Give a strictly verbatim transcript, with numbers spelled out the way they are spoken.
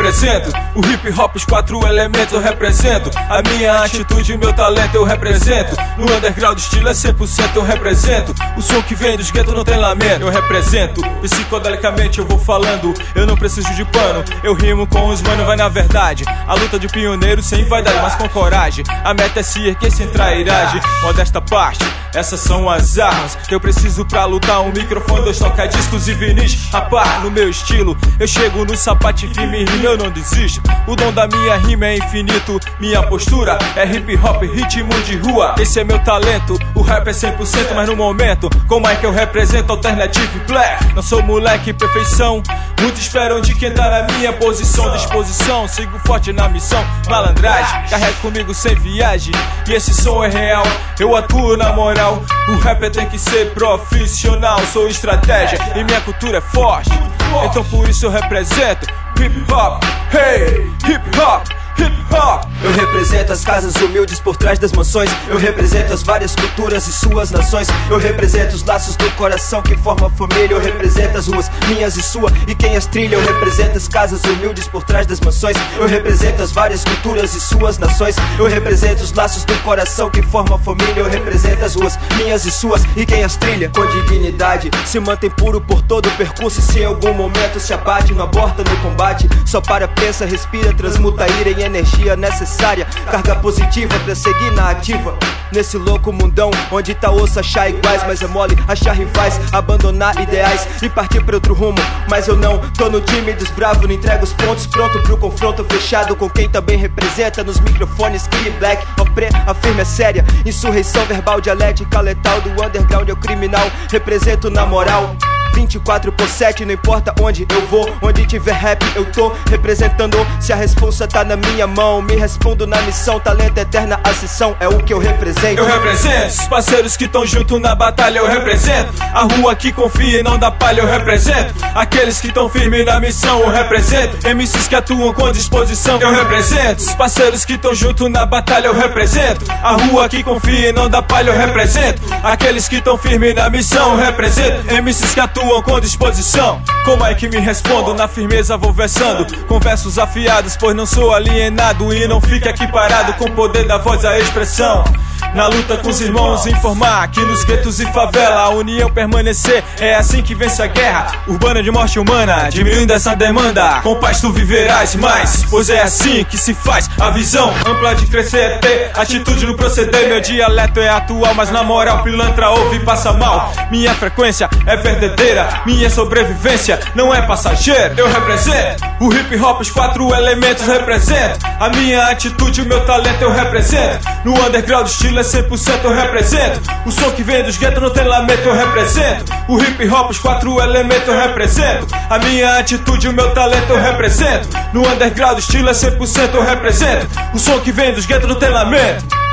represento o hip hop, os quatro elementos eu represento. A minha atitude e meu talento eu represento. No underground estilo é cem por cento eu represento. O som que vem dos guetos não tem lamento. Eu represento, psicodelicamente eu vou falando. Eu não preciso de pano, eu rimo com os mano, vai na verdade. A luta de pioneiro sem vaidade, mas com coragem. A meta é se erguer sem trairagem. Modesta parte, essas são as armas que eu preciso pra lutar. Um microfone, dois toca-discos e vinis. Rapaz, no meu estilo, eu chego no sapato firme e rima, eu não desisto. O dom da minha rima é infinito. Minha postura é hip hop, ritmo de rua. Esse é meu talento, o rap é cem por cento. Mas no momento, como é que eu represento Alternative Black? Não sou moleque, perfeição. Muitos esperam de quem tá na minha posição. Disposição, sigo forte na missão. Malandragem, carrega comigo sem viagem. E esse som é real, eu atuo na moral. O rapper tem que ser profissional. Sou estratégia e minha cultura é forte. Então por isso eu represento hip hop, hey, hip hop, hip hop. Eu represento as casas humildes por trás das mansões. Eu represento as várias culturas e suas nações. Eu represento os laços do coração que formam a família. Eu represento as ruas, minhas e sua, e quem as trilha. Eu represento as casas humildes por trás das mansões. Eu represento as várias culturas e suas nações. Eu represento os laços do coração que formam a família. Eu represento as ruas, minhas e suas, e quem as trilha. Com dignidade, se mantém puro por todo o percurso. E se em algum momento se abate, não aborta no combate. Só para, pensa, respira, transmuta a ira em energia necessária. Carga positiva pra seguir na ativa. Nesse louco mundão, onde tá osso achar iguais, mas é mole achar rivais, abandonar ideais e partir pra outro rumo. Mas eu não tô no time dos bravos, não entrego os pontos, pronto pro confronto fechado com quem também representa nos microfones. Killy Black, Opré, a firma é séria. Insurreição verbal, dialética letal do underground é o criminal. Represento na moral vinte e quatro por sete, não importa onde eu vou. Onde tiver rap eu tô representando. Se a responsa tá na minha mão, me respondo na missão. Talento, eterna ascensão, é o que eu represento. Eu represento os parceiros que tão junto na batalha. Eu represento a rua que confia e não dá palha. Eu represento aqueles que tão firmes na missão. Eu represento M Cs que atuam com disposição. Eu represento os parceiros que tão junto na batalha. Eu represento a rua que confia e não dá palha. Eu represento aqueles que tão firmes na missão. Eu represento M Cs que atuam com disposição. Como é que me respondo? Na firmeza vou versando com versos afiados, pois não sou alienado. E não fique aqui parado com o poder da voz, a expressão. Na luta com os irmãos, informar que nos guetos e favela a união permanecer. É assim que vence a guerra urbana de morte humana, diminuindo essa demanda. Com paz tu viverás mais, pois é assim que se faz. A visão ampla de crescer é ter atitude no proceder. Meu dialeto é atual, mas na moral pilantra ouve e passa mal. Minha frequência é verdadeira, minha sobrevivência não é passageira. Eu represento o hip hop, os quatro elementos represento. A minha atitude e o meu talento eu represento. No underground estilo é cem por cento eu represento. O som que vem dos guetos não tem lamento eu represento. O hip hop, os quatro elementos eu represento. A minha atitude e o meu talento eu represento. No underground estilo é cem por cento eu represento. O som que vem dos guetos não tem lamento.